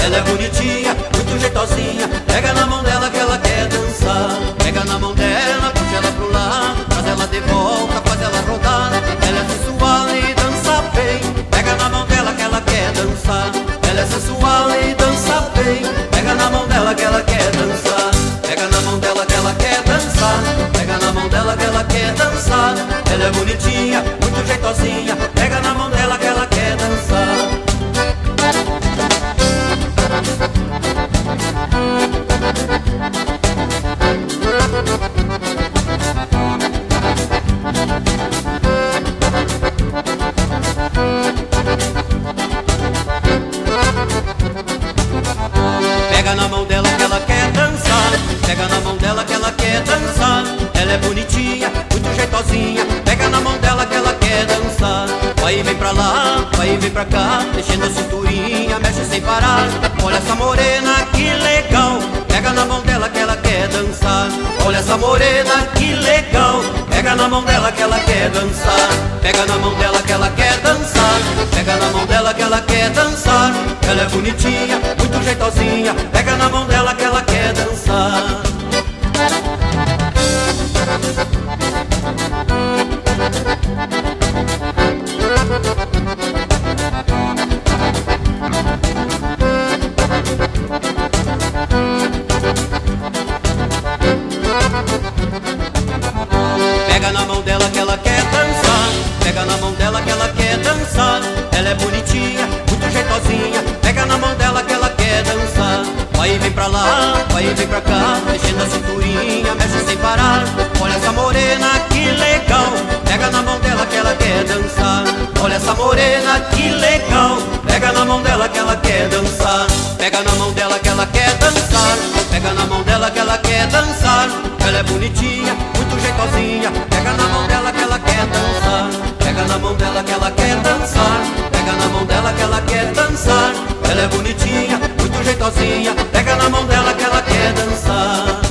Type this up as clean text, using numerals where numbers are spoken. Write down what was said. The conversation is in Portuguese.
ela é bonitinha, muito jeitosinha. Pega na mão dela que ela quer dançar. Pega na mão dela, puxa ela pro lado, traz ela de volta, faz ela rodar. Ela é sensual e dança bem. Pega na mão dela que ela quer dançar. Ela é sensual e dança bem. Pega na mão dela que ela quer dançar. Pega na mão dela que ela quer dançar. Pega na mão dela que ela quer dançar. Ela é bonitinha, muito jeitosinha. Pega na mão dela que ela quer dançar. Pega na mão dela que ela quer dançar. Pega na mão dela que ela quer dançar. Ela é bonitinha, muito jeitosinha. Pega na mão dela que ela quer dançar. Vai e vem pra lá, vai e vem pra cá, mexendo a cinturinha, mexe sem parar. Olha essa morena, que legal. Pega na mão dela que ela quer dançar. Olha essa morena, que legal. Pega na mão dela que ela quer dançar. Pega na mão dela que ela quer dançar. Pega na mão dela que ela quer dançar. Ela é bonitinha, muito jeitosinha. Pega na mão dela que ela quer dançar. Pega na mão dela que ela quer dançar. Pega na mão dela que ela quer dançar. Ela é bonitinha, muito jeitosinha. Pega na mão dela que ela quer dançar. Vai e vem pra lá, vai e vem pra cá, mexendo a cinturinha, mexe sem parar. Olha essa morena, que legal. Pega na mão dela que ela quer dançar. Olha essa morena, que legal. Pega na mão dela que ela quer dançar. Pega na mão dela que ela quer dançar. Pega na mão dela que ela quer dançar. Ela é bonitinha, muito jeitosinha. Pega na mão dela que ela quer dançar. Pega na mão dela que ela quer dançar. Pega na mão dela que ela quer dançar. Ela é bonitinha, muito jeitosinha. Pega na mão dela que ela quer dançar.